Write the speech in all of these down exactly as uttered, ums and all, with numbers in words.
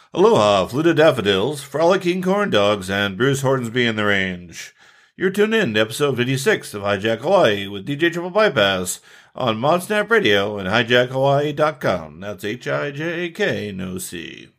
Aloha, fluted daffodils, frolicking corn dogs, and Bruce Hornsby in the range. You're tuned in to episode fifty-six of Hijack Hawaii with D J Triple Bypass on ModSnap Radio and hijack hawaii dot com. That's H I J A K, no C.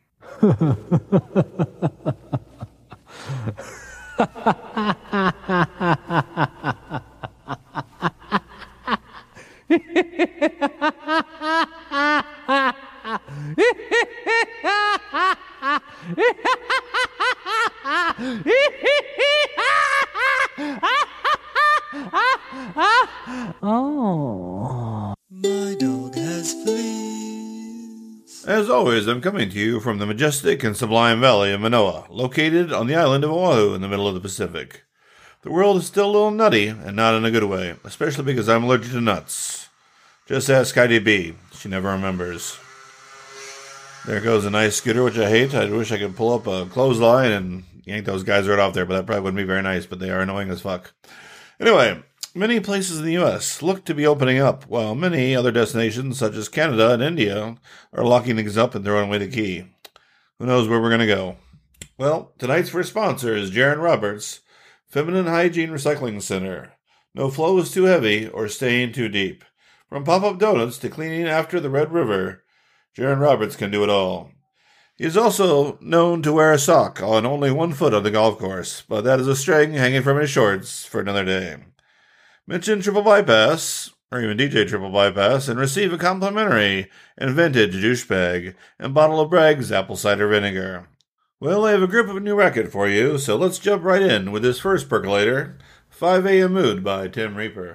Oh. My dog has fleas. As always, I'm coming to you from the majestic and sublime valley of Manoa, located on the island of Oahu in the middle of the Pacific. The world is still a little nutty, and not in a good way, especially because I'm allergic to nuts. Just ask Heidi B. She never remembers. There goes a nice scooter, which I hate. I wish I could pull up a clothesline and yank those guys right off there, but that probably wouldn't be very nice, but they are annoying as fuck. Anyway, many places in the U S look to be opening up, while many other destinations, such as Canada and India, are locking things up and throwing away the key. Who knows where we're going to go? Well, tonight's first sponsor is Jaron Roberts, Feminine Hygiene Recycling Center. No flow is too heavy or staying too deep. From pop-up donuts to cleaning after the Red River, Jaron Roberts can do it all. He is also known to wear a sock on only one foot on the golf course, but that is a string hanging from his shorts for another day. Mention Triple Bypass, or even D J Triple Bypass, and receive a complimentary and vintage douchebag and bottle of Bragg's apple cider vinegar. Well, I have a grip of a new record for you, so let's jump right in with this first percolator, five a.m. Mood by Tim Reaper.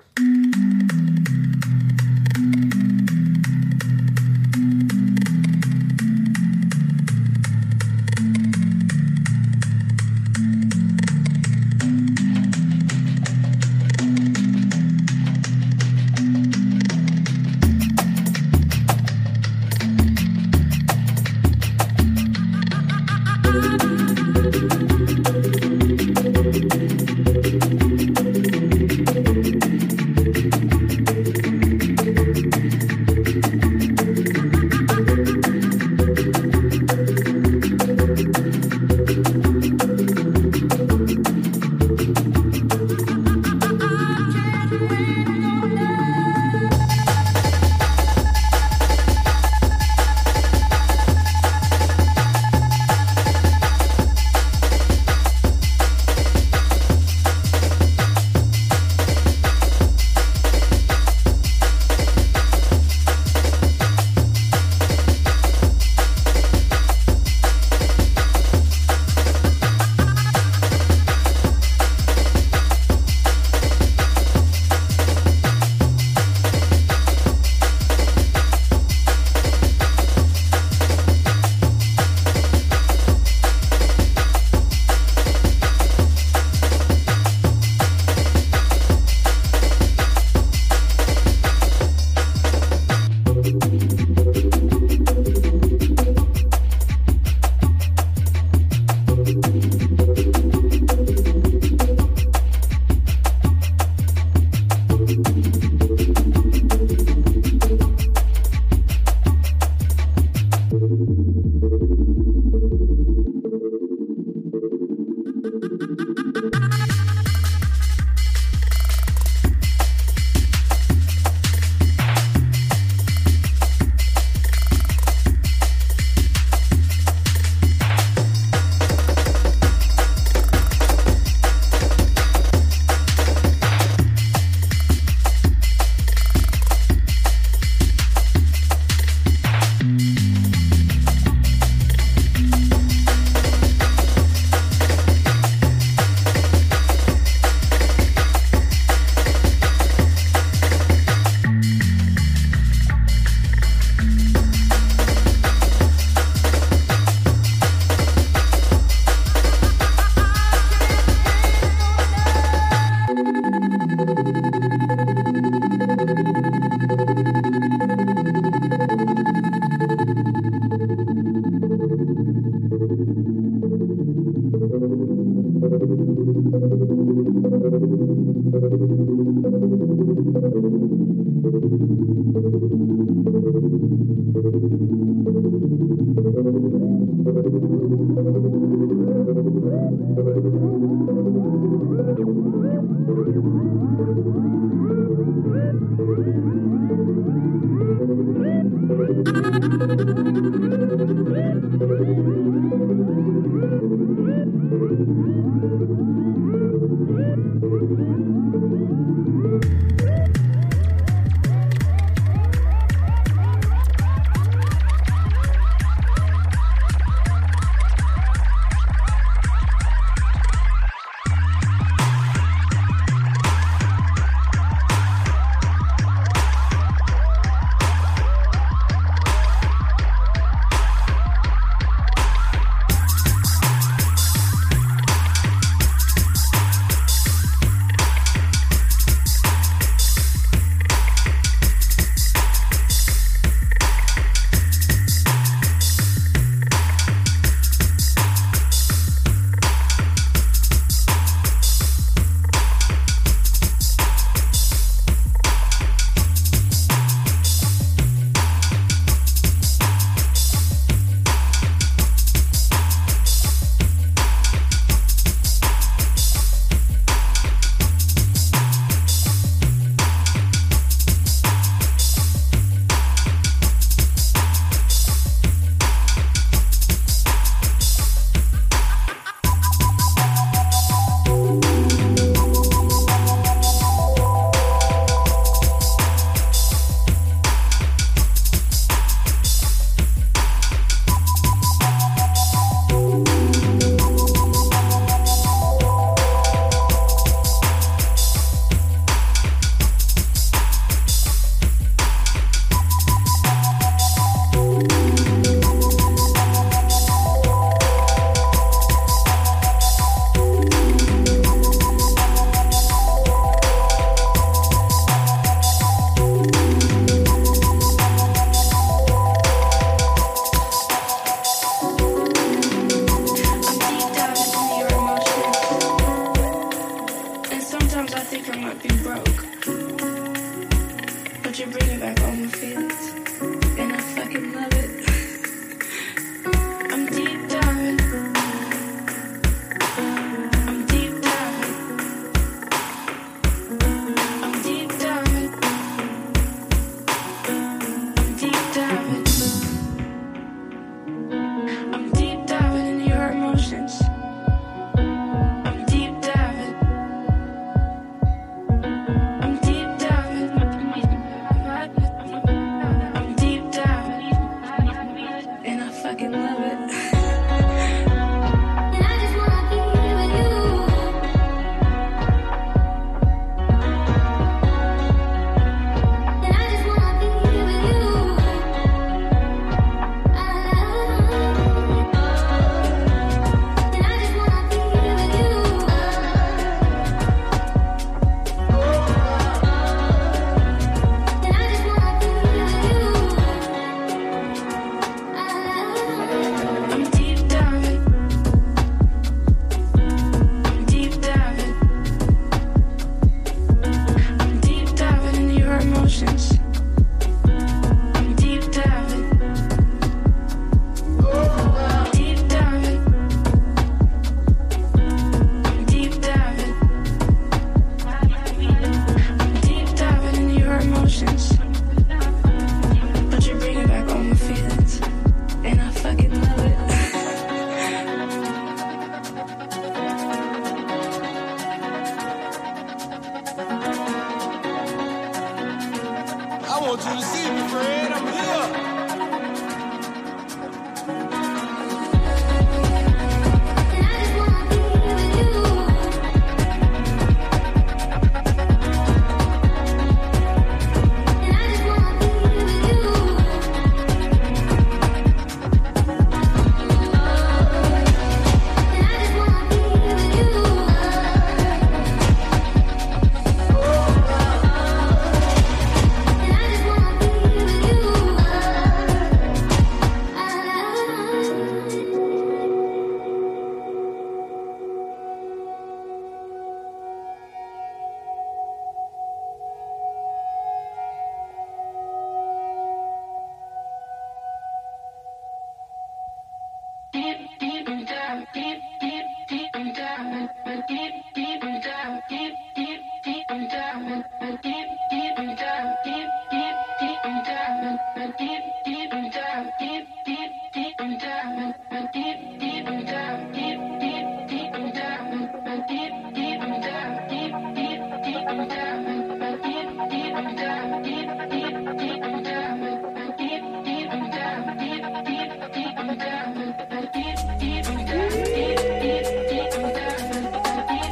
Deep, deep, deep, deep, deep, deep, deep,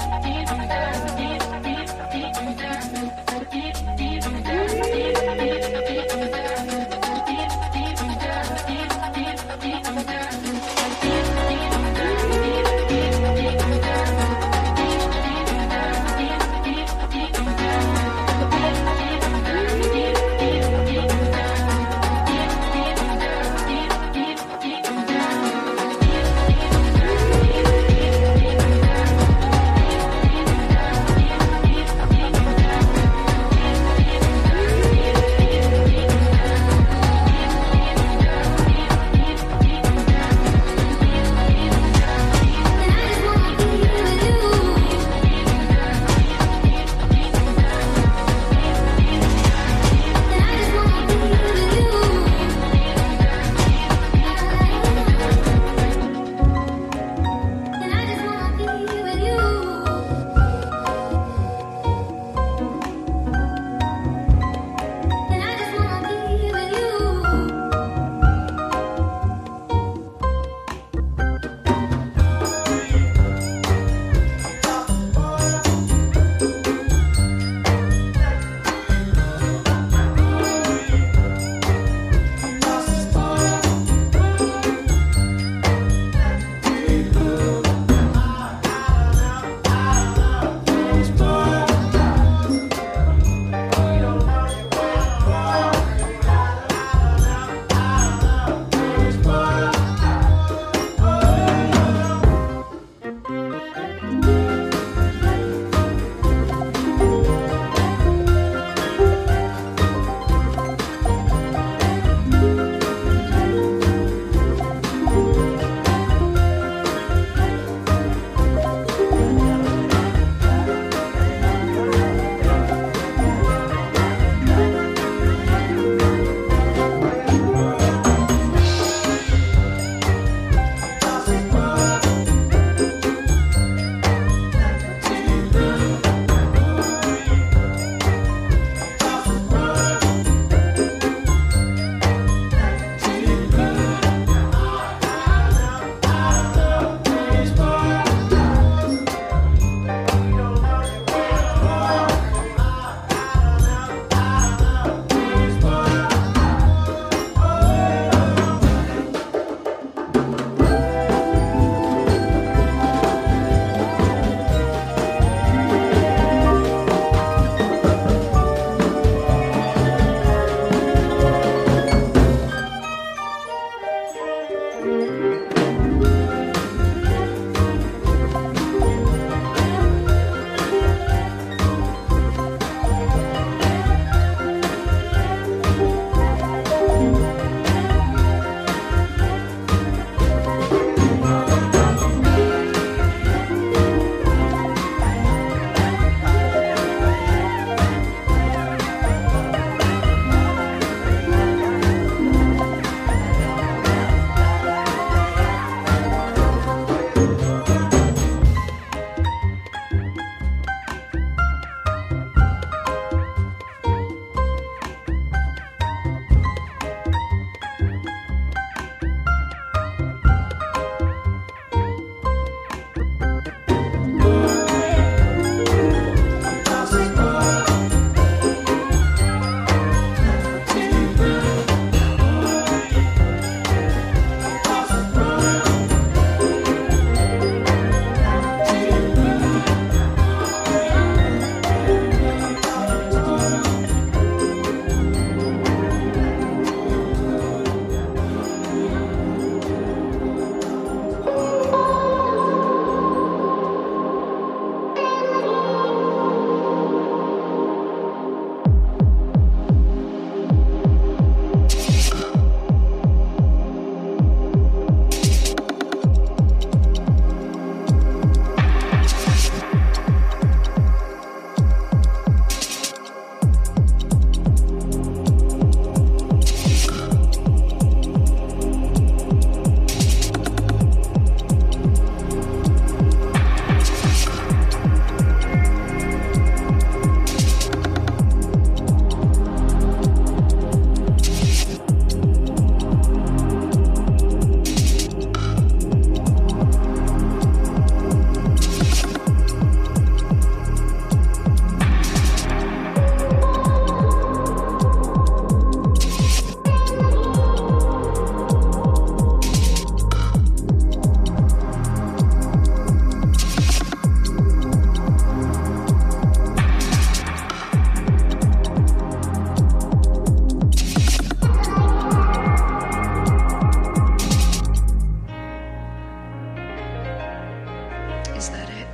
Is that it?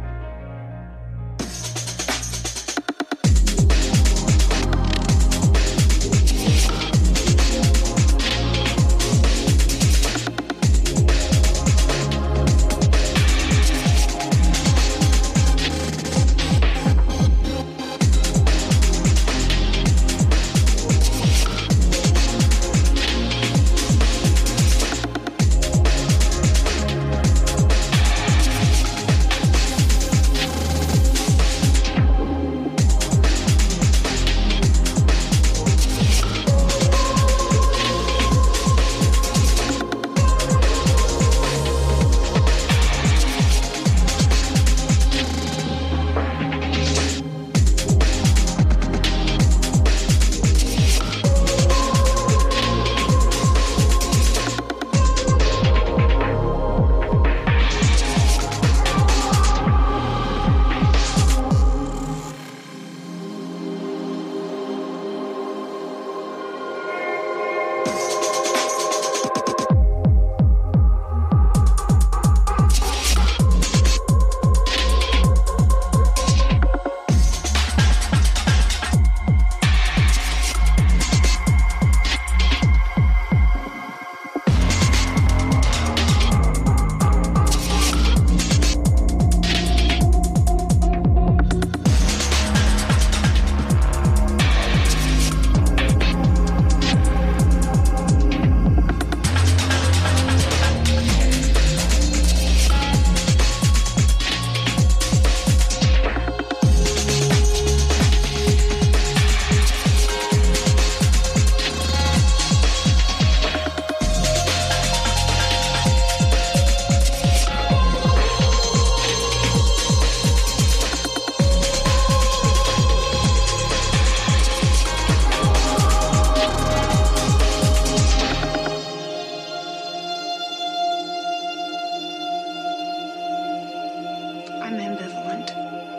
I'm ambivalent.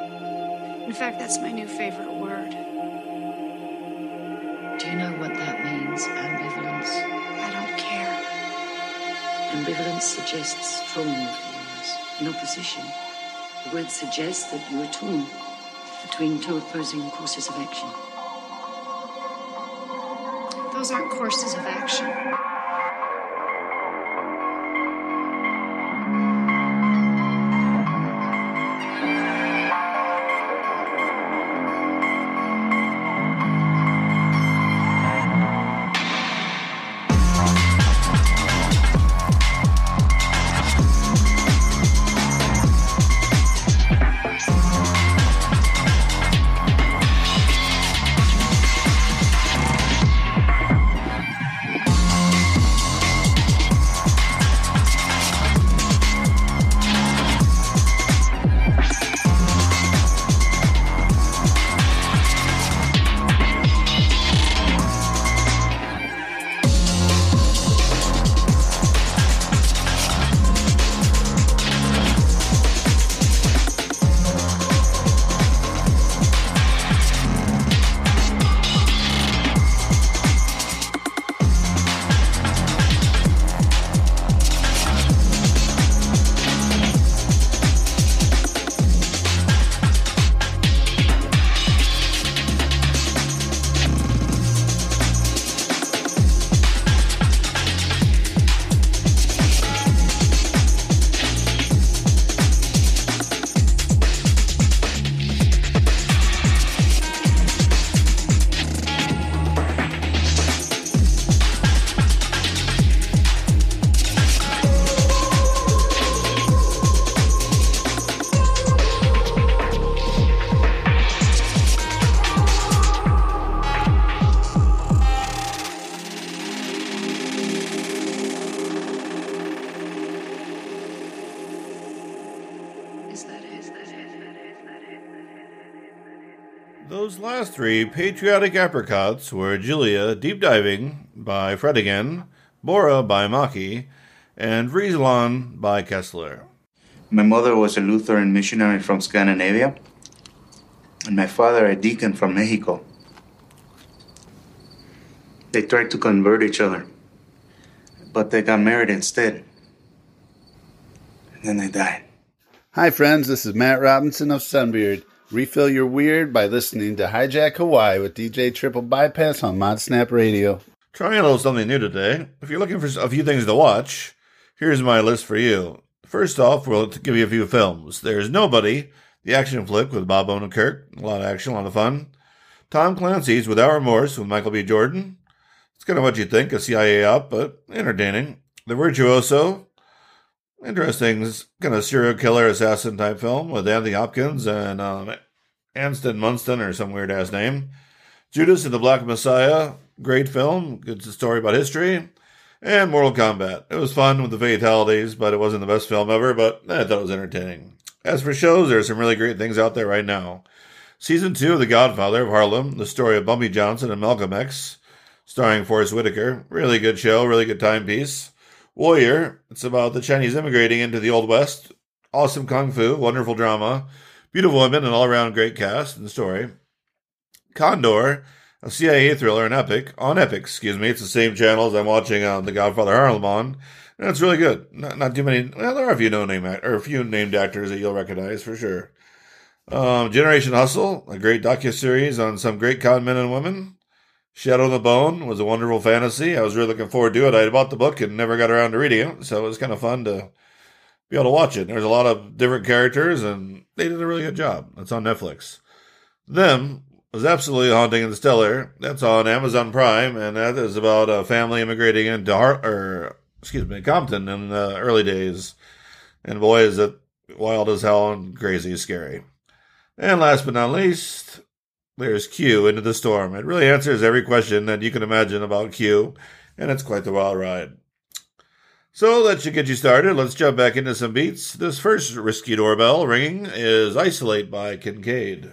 In fact, that's my new favorite word. Do you know what that means, ambivalence? I don't care. Ambivalence suggests strong feelings in opposition. The word suggests that you are torn between two opposing courses of action. Those aren't courses of action. Those last three patriotic apricots were Julia Deep Diving by Fred Again, Bora by Maki, and Vrieselon by Kessler. My mother was a Lutheran missionary from Scandinavia, and my father a deacon from Mexico. They tried to convert each other, but they got married instead. And then they died. Hi friends, this is Matt Robinson of Sunbeard. Refill your weird by listening to Hijack Hawaii with D J Triple Bypass on ModSnap Radio. Trying a little something new today. If you're looking for a few things to watch, here's my list for you. First off, we'll give you a few films. There's Nobody, the action flick with Bob Odenkirk. A lot of action, a lot of fun. Tom Clancy's Without Remorse with Michael B. Jordan. It's kind of what you'd think, a C I A op, but entertaining. The Virtuoso. Interesting, kind of serial killer assassin type film with Anthony Hopkins and um, Anston Munston or some weird ass name. Judas and the Black Messiah. Great film. Good story about history. And Mortal Kombat. It was fun with the fatalities, but it wasn't the best film ever, but I thought it was entertaining. As for shows, there are some really great things out there right now. Season two of The Godfather of Harlem, the story of Bumpy Johnson and Malcolm X, starring Forrest Whitaker. Really good show, really good timepiece. Warrior, it's about the Chinese immigrating into the Old West. Awesome kung fu, wonderful drama, beautiful women, and all-around great cast and story. Condor, a C I A thriller, an epic, on Epic, excuse me. It's the same channel as I'm watching uh, The Godfather Harlem on, and it's really good. Not, not too many, well, there are a few no-name act- or a few named actors that you'll recognize for sure. Um, Generation Hustle, a great docuseries on some great con men and women. Shadow and the Bone was a wonderful fantasy. I was really looking forward to it. I had bought the book and never got around to reading it, so it was kind of fun to be able to watch it. There's a lot of different characters, and they did a really good job. That's on Netflix. Them was absolutely haunting and stellar. That's on Amazon Prime, and that is about a family immigrating into Har- or excuse me, Compton in the early days. And boy, is it wild as hell and crazy scary. And last but not least, there's Q, Into the Storm. It really answers every question that you can imagine about Q, and it's quite the wild ride. So that should get you started. Let's jump back into some beats. This first risky doorbell ringing is Isolate by Kincaid.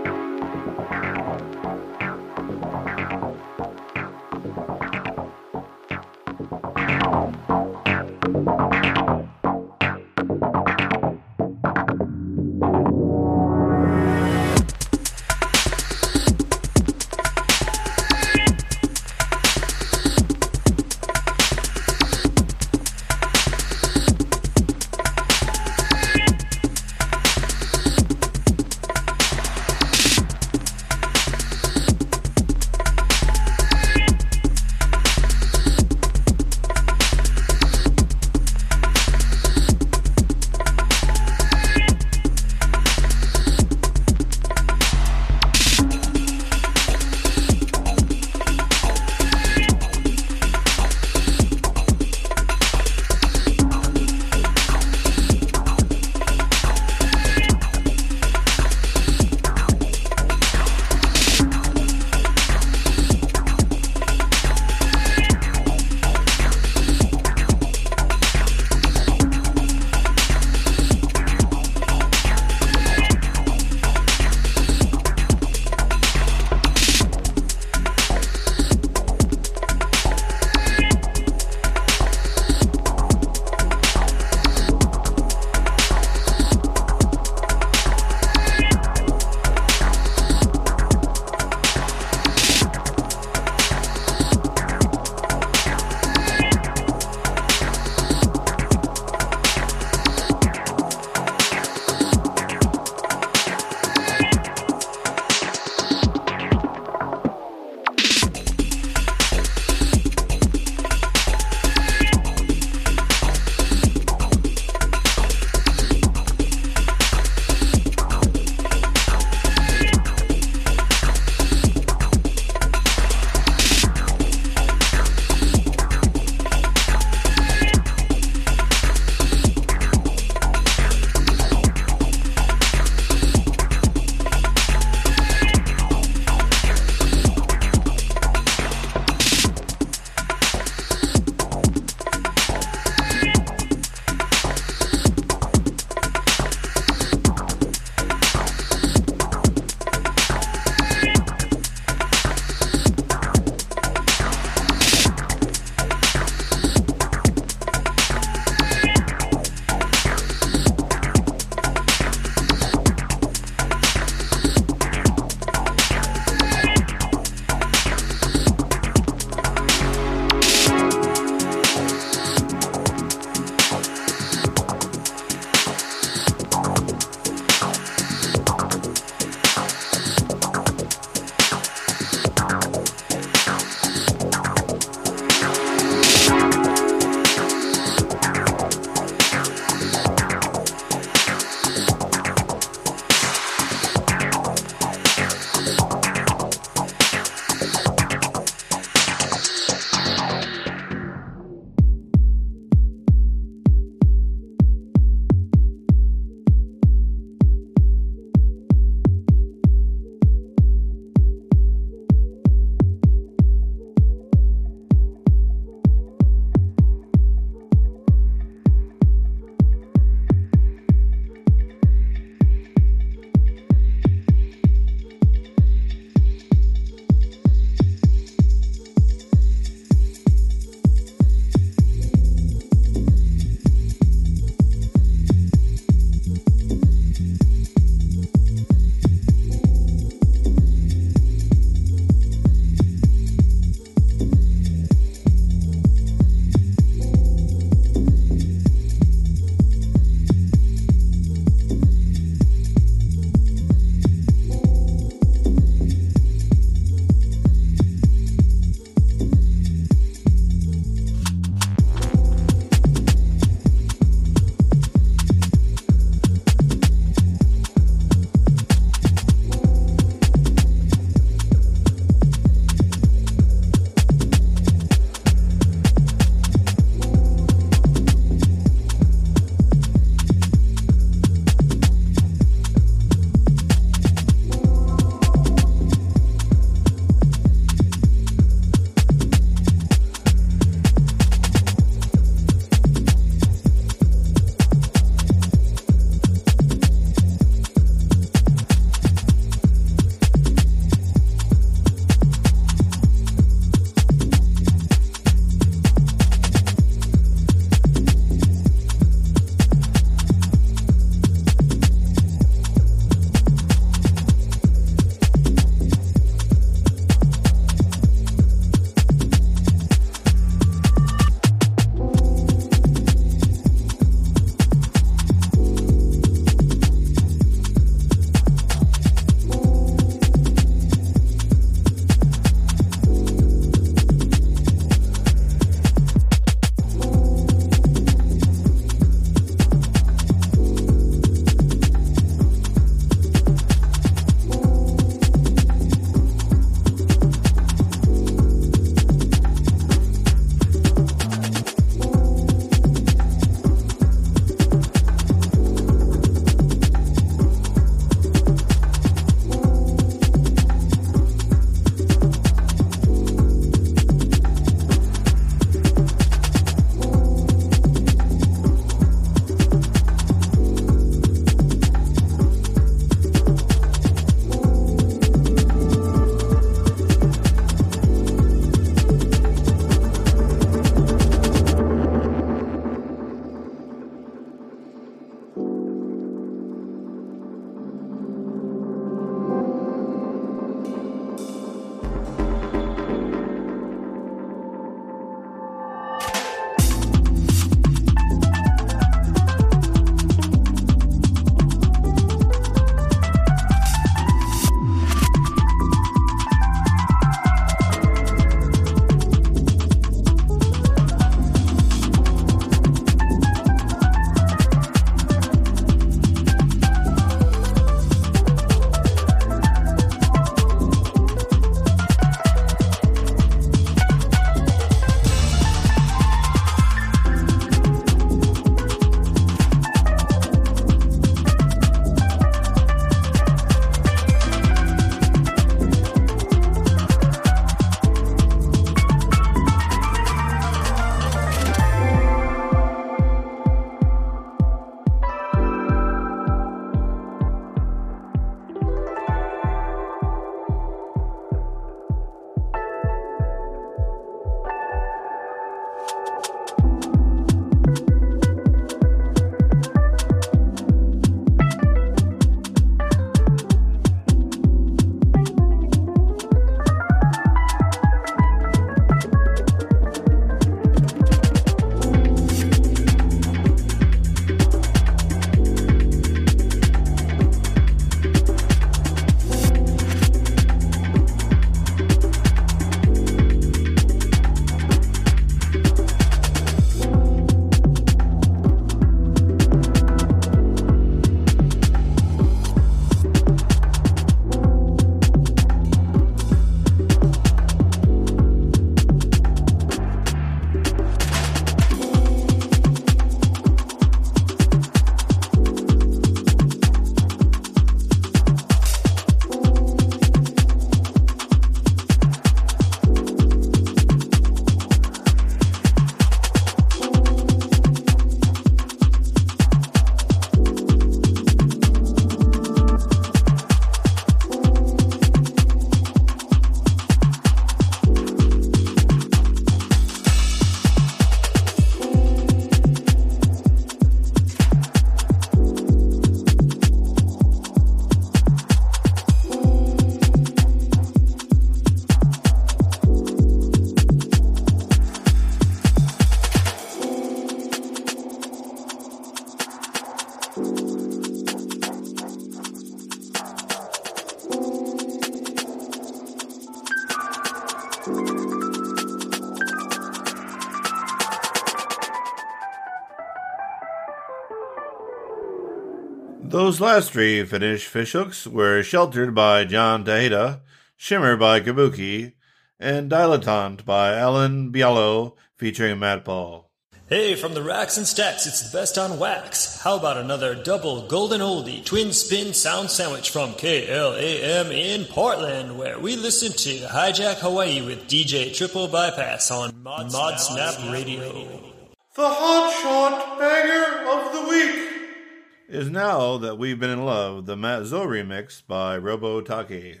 Those last three Finnish fishhooks were Sheltered by John Tejeda, Shimmer by Kabuki, and Dilettante by Alan Bialo featuring Matt Paul. Hey, from the racks and stacks, it's the best on wax. How about another double golden oldie twin spin sound sandwich from K L A M in Portland, where we listen to Hijack Hawaii with D J Triple Bypass on Mod, Mod Snap, Snap Radio. The hotshot banger of the week is Now That We've Been in Love, the Matt Zoe remix by Robo Take.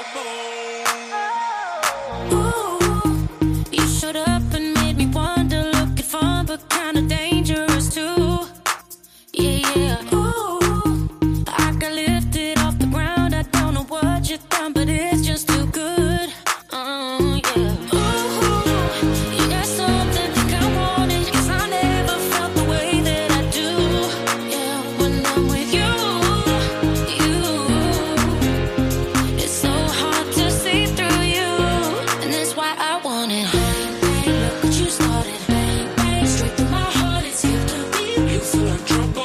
You showed up and made me wonder, looking fun but kinda dangerous too. Yeah, yeah. Ooh, I got lifted off the ground. I don't know what you've done, but it's just too good. Oh, yeah. Ooh, you got something think I want it, 'cause I never felt the way that I do. Yeah, when I'm with you, you, it's so hard to see through you, and that's why I want it. Bang, bang, look what you started. Bang, bang, straight through my heart. It's here to be. You feel like trouble.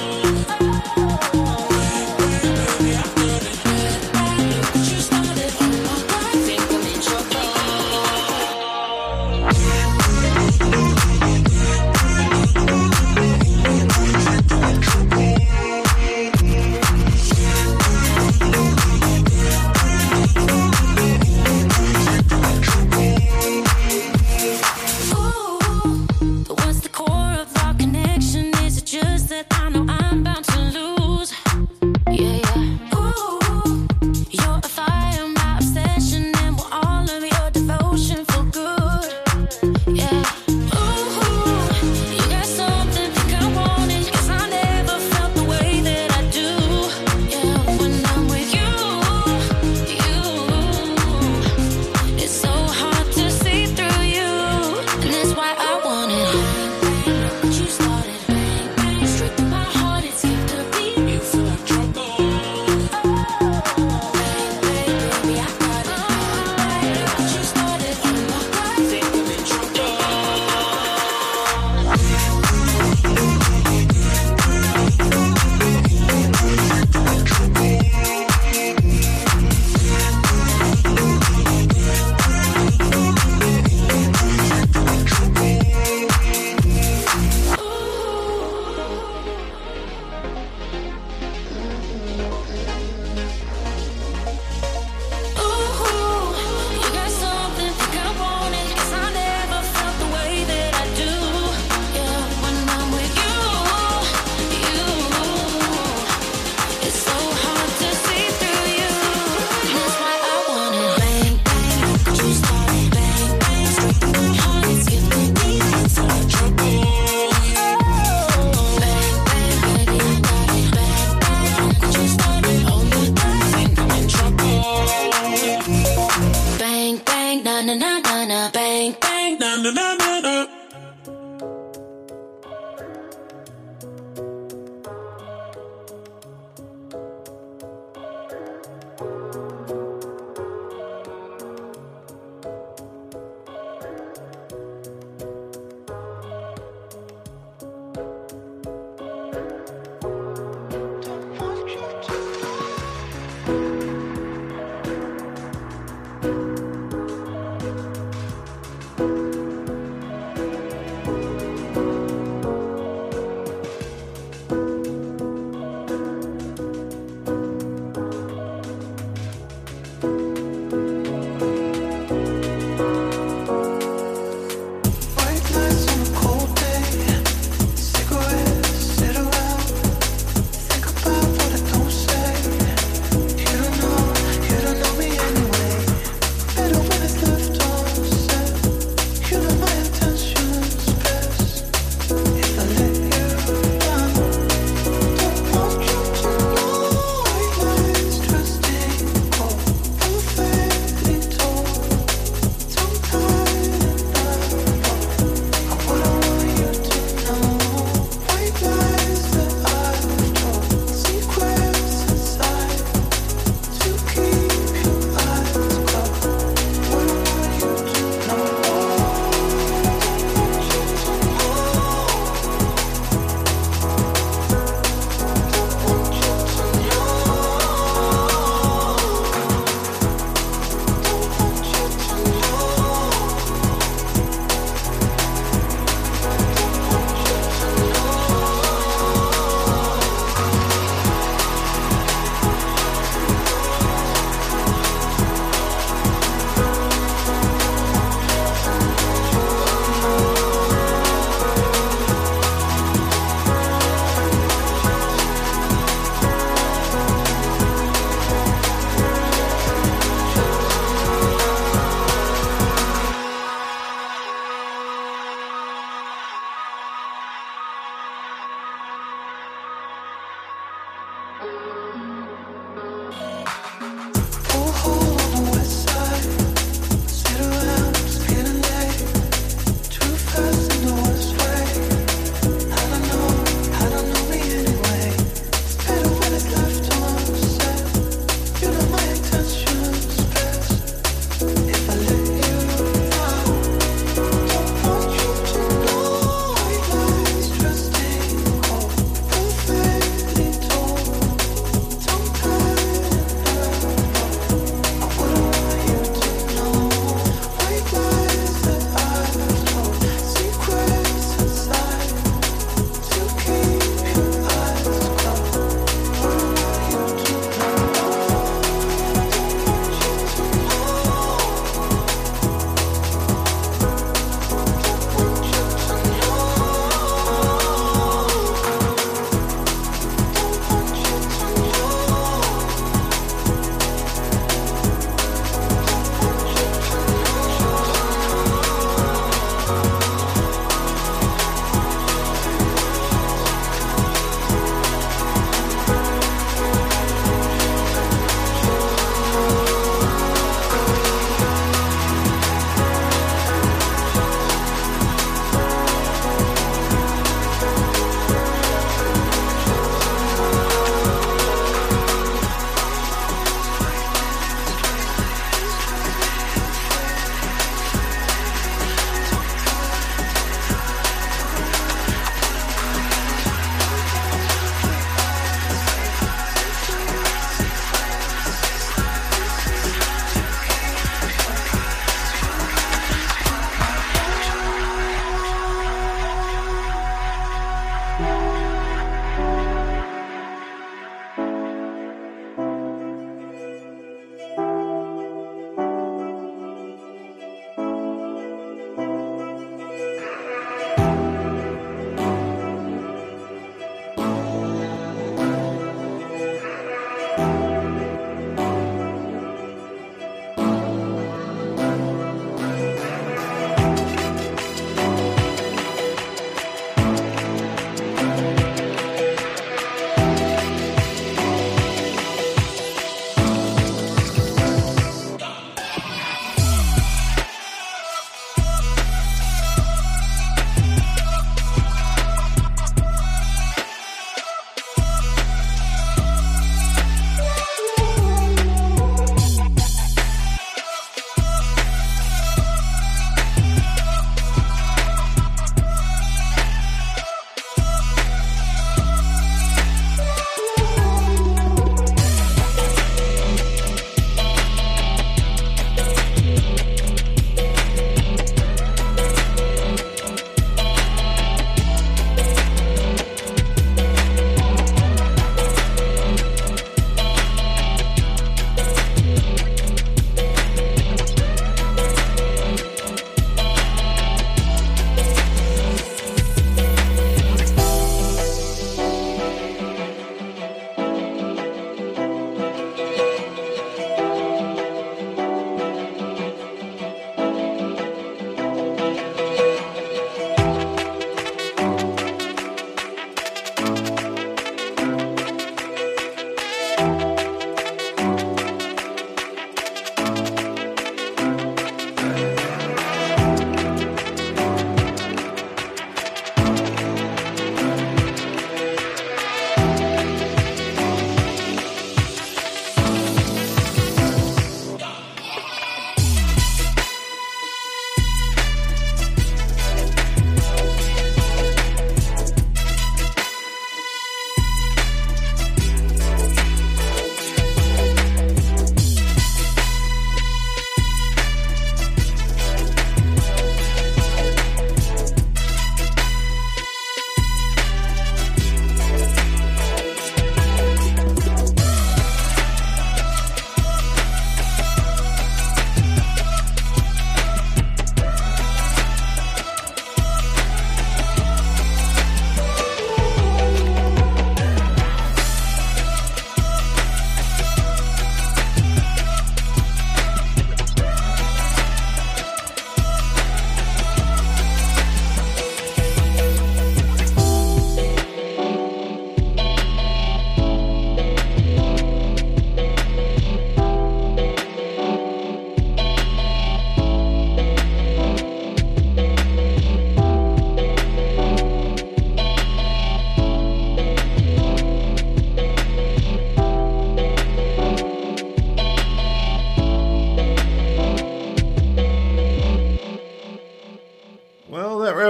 What's the core of our connection? Is it just that I know I'm bound to lose? Yeah, yeah. Ooh, you're a fire, my obsession, and we're all of your devotion for good. Yeah. Ooh, you got something think I want it, 'cause I never felt the way that I do. Yeah, when I'm with you, you, it's so hard to see through you, and that's why I want it. Look what you started. Bang, bang, straight through my heart. It's here to be. You feel like trouble. Bang, bang, baby, I got it. Look what you started. Oh my God, think I'm in trouble. Ooh, you got something think I want it, 'cause I never felt the way that I do. Yeah, when I'm with you, you, it's so hard to see through you, and that's why I want it. Bang, bang, look what you started. Bang, bang, straight through my heart. It's here to be. You feel like trouble. Bang, bang, baby, I got it. Bang, bang, look what you started. Oh my God, think I'm in trouble. Bang, bang, na na na na na. Bang, bang, na na na na na. White lights on a cold day. Cigarettes sit around. Think about what I don't say. You don't know, you don't know me anyway.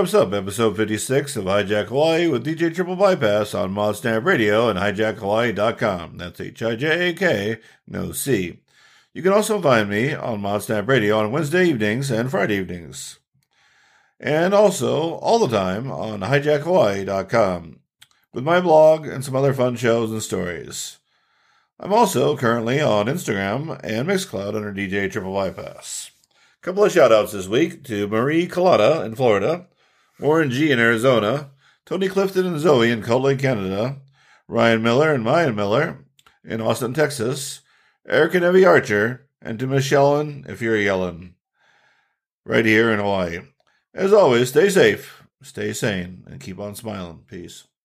wraps up episode fifty-six of Hijack Hawaii with D J Triple Bypass on ModSnap Radio and hijack hawaii dot com. That's H I J A K, no C. You can also find me on ModSnap Radio on Wednesday evenings and Friday evenings. And also, all the time, on hijack hawaii dot com, with my blog and some other fun shows and stories. I'm also currently on Instagram and Mixcloud under D J Triple Bypass. A couple of shout-outs this week to Marie Collada in Florida, Warren G. in Arizona, Tony Clifton and Zoe in Cold Lake, Canada, Ryan Miller and Mayan Miller in Austin, Texas, Eric and Evie Archer, and to Miss Yellen, if you're yellin', right here in Hawaii. As always, stay safe, stay sane, and keep on smiling. Peace.